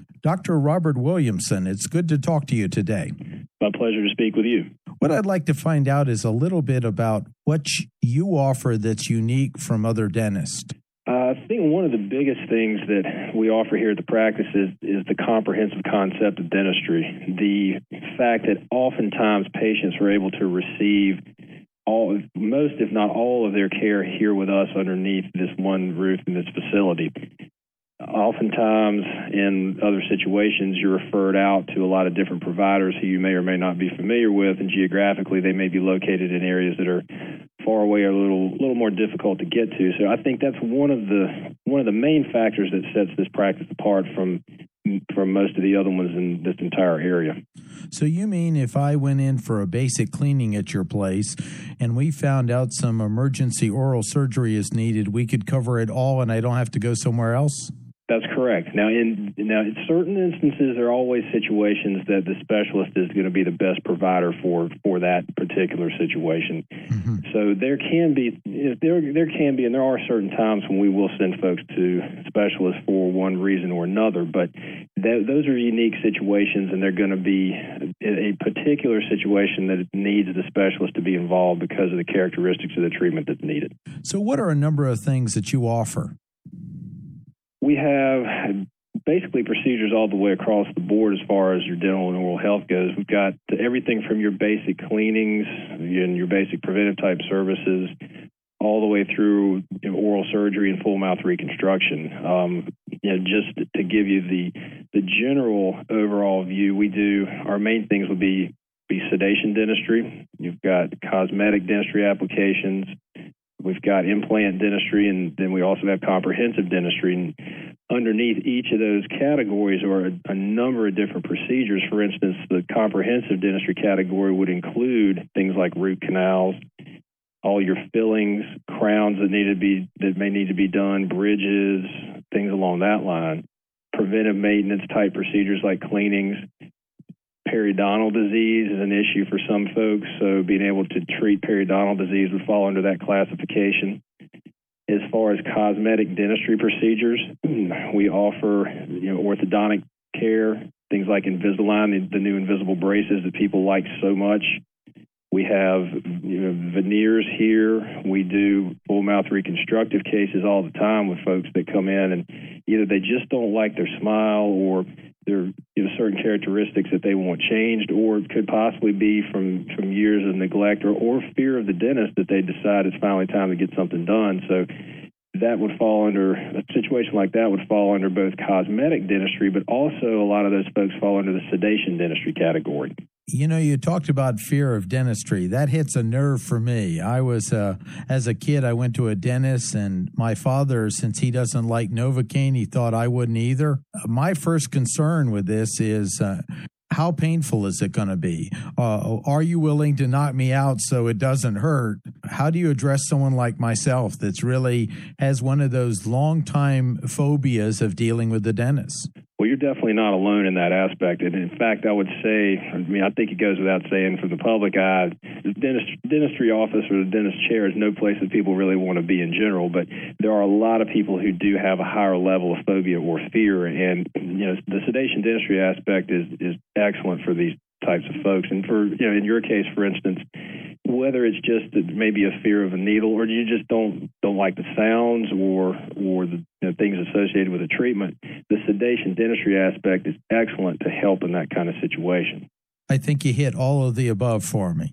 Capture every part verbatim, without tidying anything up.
Doctor Robert Williamson, it's good to talk to you today. My pleasure to speak with you. What I'd like to find out is a little bit about what you offer that's unique from other dentists. Uh, I think one of the biggest things that we offer here at the practice is, is the comprehensive concept of dentistry. The fact that oftentimes patients are able to receive all, most if not all of their care here with us underneath this one roof in this facility. Oftentimes, in other situations, you're referred out to a lot of different providers who you may or may not be familiar with, and geographically they may be located in areas that are far away or a little little more difficult to get to. So I think that's one of the one of the main factors that sets this practice apart from from most of the other ones in this entire area. So you mean if I went in for a basic cleaning at your place and we found out some emergency oral surgery is needed, we could cover it all and I don't have to go somewhere else? That's correct. Now, in now in certain instances, there are always situations that the specialist is going to be the best provider for for that particular situation. Mm-hmm. So there can be there there can be, and there are certain times when we will send folks to specialists for one reason or another. But th- those are unique situations, and they're going to be a particular situation that needs the specialist to be involved because of the characteristics of the treatment that's needed. So, what are a number of things that you offer? We have basically procedures all the way across the board as far as your dental and oral health goes. We've got everything from your basic cleanings and your basic preventive type services all the way through you know, oral surgery and full mouth reconstruction. Um, you know, just to give you the the general overall view, we do, our main things would be, be sedation dentistry. You've got cosmetic dentistry applications. We've got implant dentistry, and then we also have comprehensive dentistry. And underneath each of those categories are a, a number of different procedures. For instance, the comprehensive dentistry category would include things like root canals, all your fillings, crowns that need to be that may need to be done, bridges, things along that line. Preventive maintenance type procedures like cleanings. Periodontal disease is an issue for some folks, so being able to treat periodontal disease would fall under that classification. As far as cosmetic dentistry procedures, we offer you know, orthodontic care, things like Invisalign, the, the new invisible braces that people like so much. We have you know, veneers here. We do full mouth reconstructive cases all the time with folks that come in and either they just don't like their smile or there are you know, certain characteristics that they want changed, or it could possibly be from, from years of neglect or, or fear of the dentist that they decide it's finally time to get something done. So that would fall under, a situation like that would fall under both cosmetic dentistry, but also a lot of those folks fall under the sedation dentistry category. You know, you talked about fear of dentistry. That hits a nerve for me. I was, uh, as a kid, I went to a dentist, and my father, since he doesn't like Novocaine, he thought I wouldn't either. My first concern with this is, uh, how painful is it going to be? Uh, are you willing to knock me out so it doesn't hurt? How do you address someone like myself that's really has one of those long-time phobias of dealing with the dentist? Well, you're definitely not alone in that aspect. And in fact, I would say, I mean, I think it goes without saying for the public eye, the dentist, dentistry office or the dentist chair is no place that people really want to be in general. But there are a lot of people who do have a higher level of phobia or fear. And, you know, the sedation dentistry aspect is, is excellent for these types of folks. And for, you know, in your case, for instance, whether it's just maybe a fear of a needle or you just don't don't like the sounds or or the you know, things associated with the treatment, the sedation dentistry aspect is excellent to help in that kind of situation. I think you hit all of the above for me.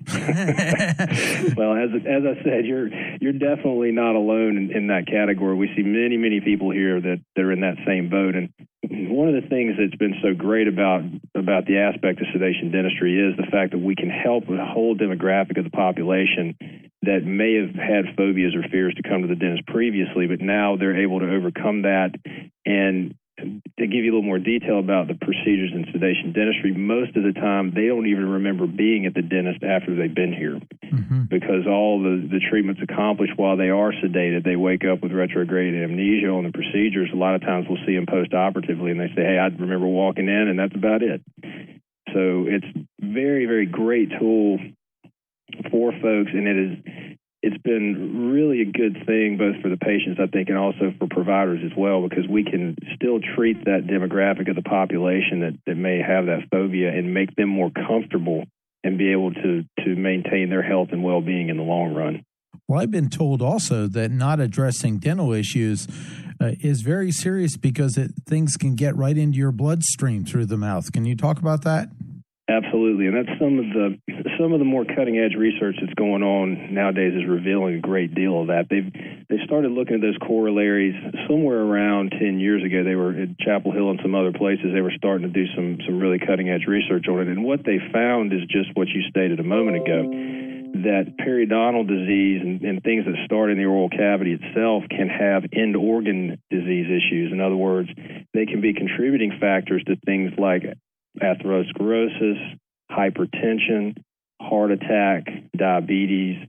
Well, as as I said, you're you're definitely not alone in, in that category. We see many, many people here that, that are in that same boat. And one of the things that's been so great about about the aspect of sedation dentistry is the fact that we can help a whole demographic of the population that may have had phobias or fears to come to the dentist previously, but now they're able to overcome that. And to give you a little more detail about the procedures in sedation dentistry, most of the time they don't even remember being at the dentist after they've been here mm-hmm. because all the, the treatment's accomplished while they are sedated. They wake up with retrograde amnesia on the procedures. A lot of times we'll see them post-operatively and they say, hey, I remember walking in, and that's about it. So it's very, very great tool for folks, and it is it's been really a good thing both for the patients, I think, and also for providers as well, because we can still treat that demographic of the population that, that may have that phobia and make them more comfortable and be able to, to maintain their health and well-being in the long run. Well, I've been told also that not addressing dental issues uh, is very serious because it, things can get right into your bloodstream through the mouth. Can you talk about that? Absolutely, and that's some of the some of the more cutting edge research that's going on nowadays is revealing a great deal of that. They've they started looking at those corollaries somewhere around ten years ago. They were at Chapel Hill and some other places. They were starting to do some some really cutting edge research on it, and what they found is just what you stated a moment ago, that periodontal disease and, and things that start in the oral cavity itself can have end organ disease issues. In other words, they can be contributing factors to things like atherosclerosis, hypertension, heart attack, diabetes,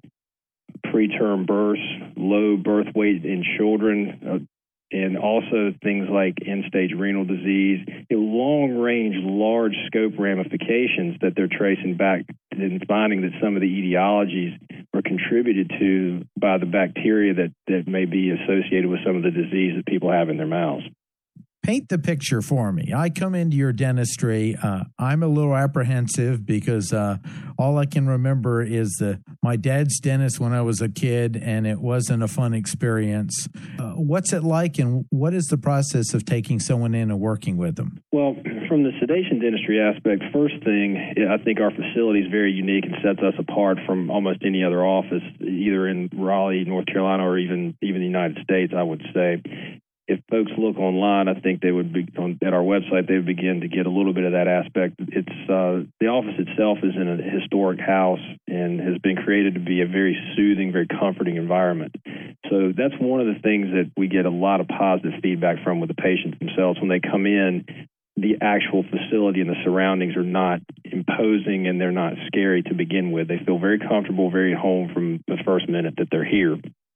preterm births, low birth weight in children, uh, and also things like end-stage renal disease, long-range, large-scope ramifications that they're tracing back and finding that some of the etiologies are contributed to by the bacteria that, that may be associated with some of the disease that people have in their mouths. Paint the picture for me. I come into your dentistry. Uh, I'm a little apprehensive because uh, all I can remember is the, my dad's dentist when I was a kid, and it wasn't a fun experience. Uh, what's it like, and what is the process of taking someone in and working with them? Well, from the sedation dentistry aspect, first thing, I think our facility is very unique and sets us apart from almost any other office, either in Raleigh, North Carolina, or even, even the United States, I would say. If folks look online, I think they would be on, at our website. They would begin to get a little bit of that aspect. It's uh, the office itself is in a historic house and has been created to be a very soothing, very comforting environment. So that's one of the things that we get a lot of positive feedback from with the patients themselves when they come in. The actual facility and the surroundings are not imposing and they're not scary to begin with. They feel very comfortable, very at home from the first minute that they're here.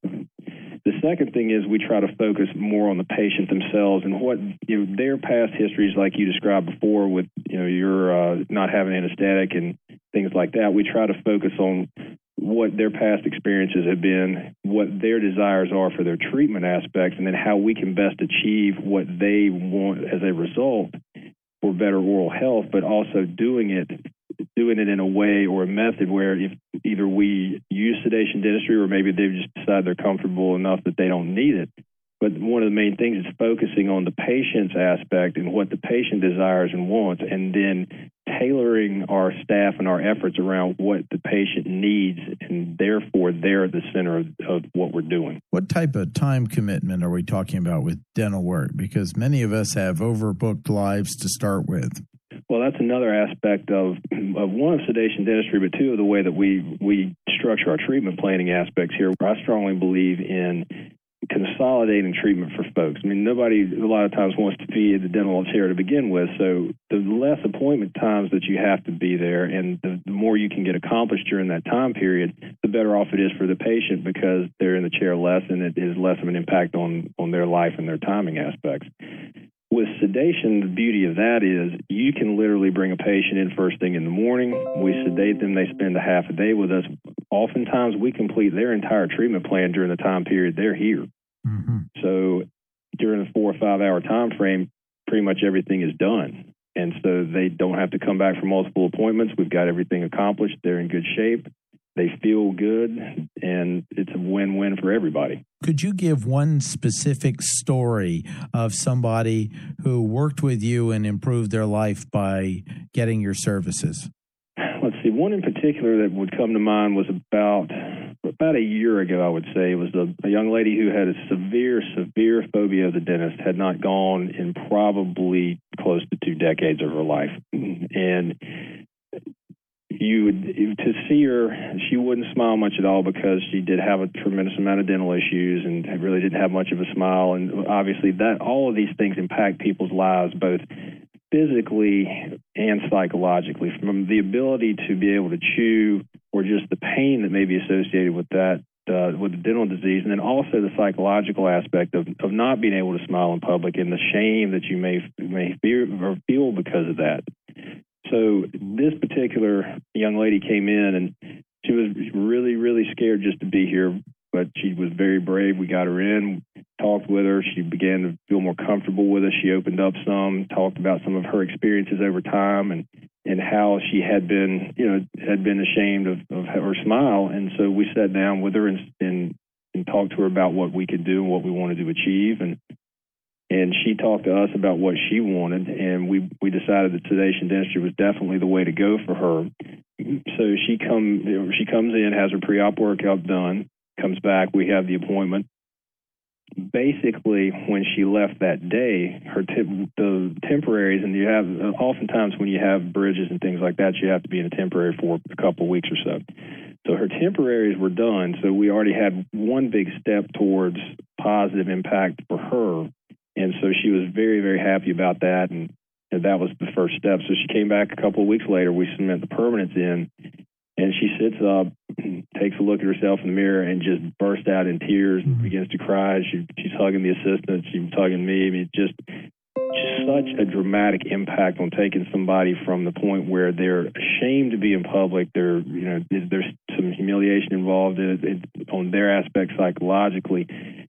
The second thing is we try to focus more on the patient themselves and what, you know, their past histories, like you described before, with, you know, your uh, not having anesthetic and things like that. We try to focus on what their past experiences have been, what their desires are for their treatment aspects, and then how we can best achieve what they want as a result for better oral health, but also doing it doing it in a way or a method where if either we use sedation dentistry or maybe they've just decided they're comfortable enough that they don't need it. But one of the main things is focusing on the patient's aspect and what the patient desires and wants, and then tailoring our staff and our efforts around what the patient needs, and therefore they're at the center of, of what we're doing. What type of time commitment are we talking about with dental work? Because many of us have overbooked lives to start with. Well, that's another aspect of, of one, of sedation dentistry, but two, of the way that we, we structure our treatment planning aspects here. I strongly believe in consolidating treatment for folks. I mean, nobody a lot of times wants to be in the dental chair to begin with, so the less appointment times that you have to be there and the, the more you can get accomplished during that time period, the better off it is for the patient because they're in the chair less and it is less of an impact on, on their life and their timing aspects. With sedation, the beauty of that is you can literally bring a patient in first thing in the morning. We sedate them. They spend a half a day with us. Oftentimes, we complete their entire treatment plan during the time period they're here. Mm-hmm. So during a four or five hour time frame, pretty much everything is done. And so they don't have to come back for multiple appointments. We've got everything accomplished. They're in good shape. They feel good, and it's a win-win for everybody. Could you give one specific story of somebody who worked with you and improved their life by getting your services? Let's see. One in particular that would come to mind was about about a year ago, I would say. It was a, a young lady who had a severe, severe phobia of the dentist, had not gone in probably close to two decades of her life. And you would, to see her, she wouldn't smile much at all because she did have a tremendous amount of dental issues and really didn't have much of a smile. And obviously that all of these things impact people's lives, both physically and psychologically, from the ability to be able to chew or just the pain that may be associated with that, uh, with the dental disease, and then also the psychological aspect of, of not being able to smile in public and the shame that you may, may fear or feel because of that. So this particular young lady came in, and she was really, really scared just to be here, but she was very brave. We got her in, talked with her. She began to feel more comfortable with us. She opened up some, talked about some of her experiences over time and, and how she had been, you know, had been ashamed of, of her smile. And so we sat down with her and, and, and talked to her about what we could do and what we wanted to achieve. And And she talked to us about what she wanted, and we, we decided that sedation dentistry was definitely the way to go for her. So she come she comes in, has her pre-op workout done, comes back, we have the appointment. Basically, when she left that day, her te- the temporaries, and you have oftentimes when you have bridges and things like that, you have to be in a temporary for a couple of weeks or so. So her temporaries were done, so we already had one big step towards positive impact for her. And so she was very, very happy about that, and, and that was the first step. So she came back a couple of weeks later. We cement the permanents in, and she sits up, takes a look at herself in the mirror, and just bursts out in tears and begins to cry. She, she's hugging the assistant. She's hugging me. I mean, just, just such a dramatic impact on taking somebody from the point where they're ashamed to be in public. They're, you know, there's some humiliation involved in it, on their aspect psychologically.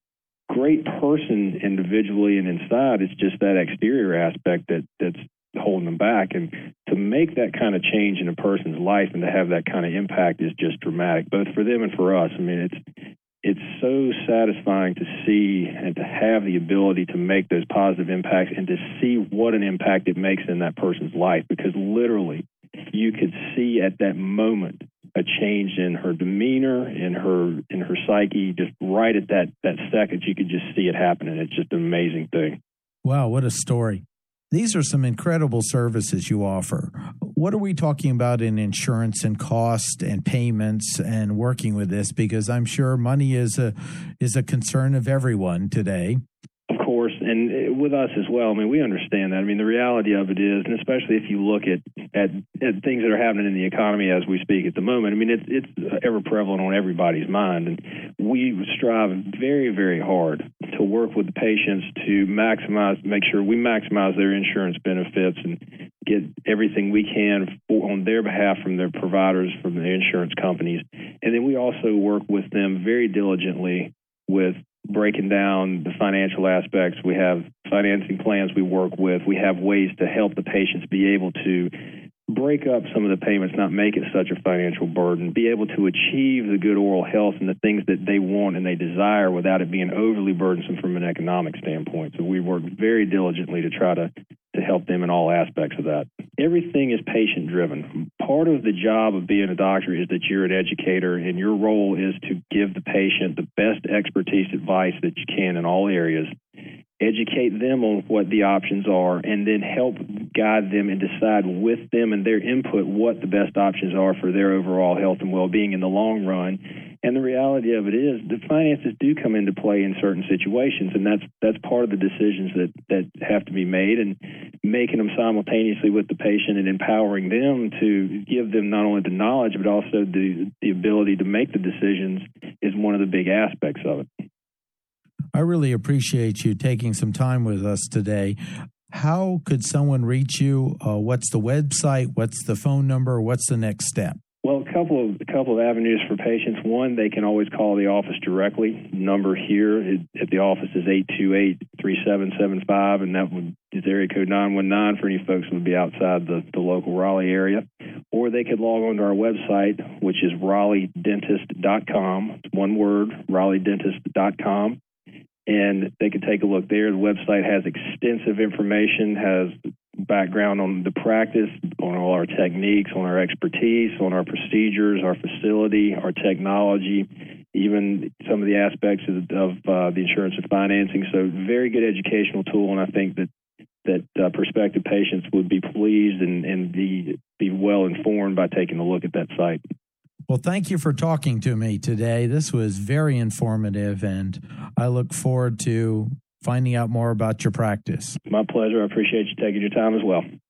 Great person individually and inside, it's just that exterior aspect that that's holding them back. And to make that kind of change in a person's life and to have that kind of impact is just dramatic, both for them and for us. I mean, it's it's so satisfying to see and to have the ability to make those positive impacts and to see what an impact it makes in that person's life, because literally you could see at that moment a change in her demeanor, in her in her psyche, just right at that that second. You could just see it happening. It's just an amazing thing. Wow, what a story. These are some incredible services you offer. What are we talking about in insurance and cost and payments and working with this? Because I'm sure money is a is a concern of everyone today. Of course, and with us as well. I mean, we understand that. I mean, the reality of it is, and especially if you look at, at, at things that are happening in the economy as we speak at the moment, I mean, it's, it's ever prevalent on everybody's mind. And we strive very, very hard to work with the patients to maximize, make sure we maximize their insurance benefits and get everything we can for, on their behalf from their providers, from the insurance companies. And then we also work with them very diligently with breaking down the financial aspects. We have financing plans we work with. We have ways to help the patients be able to break up some of the payments, not make it such a financial burden, be able to achieve the good oral health and the things that they want and they desire without it being overly burdensome from an economic standpoint. So we work very diligently to try to, to help them in all aspects of that. Everything is patient-driven. Part of the job of being a doctor is that you're an educator, and your role is to give the patient the best expertise advice that you can in all areas, educate them on what the options are, and then help guide them and decide with them and their input what the best options are for their overall health and well-being in the long run. And the reality of it is the finances do come into play in certain situations, and that's that's part of the decisions that, that have to be made, and making them simultaneously with the patient and empowering them to give them not only the knowledge but also the, the ability to make the decisions is one of the big aspects of it. I really appreciate you taking some time with us today. How could someone reach you? Uh, what's the website? What's the phone number? What's the next step? Well, a couple of a couple of avenues for patients. One, they can always call the office directly. Number here at the office is eight two eight, three seven seven five, and that would is area code nine one nine for any folks who would be outside the, the local Raleigh area. Or they could log on to our website, which is raleigh dentist dot com. It's one word, raleigh dentist dot com. And they can take a look there. The website has extensive information, has background on the practice, on all our techniques, on our expertise, on our procedures, our facility, our technology, even some of the aspects of, of uh, the insurance and financing. So very good educational tool, and I think that that uh, prospective patients would be pleased and, and be, be well informed by taking a look at that site. Well, thank you for talking to me today. This was very informative, and I look forward to finding out more about your practice. My pleasure. I appreciate you taking your time as well.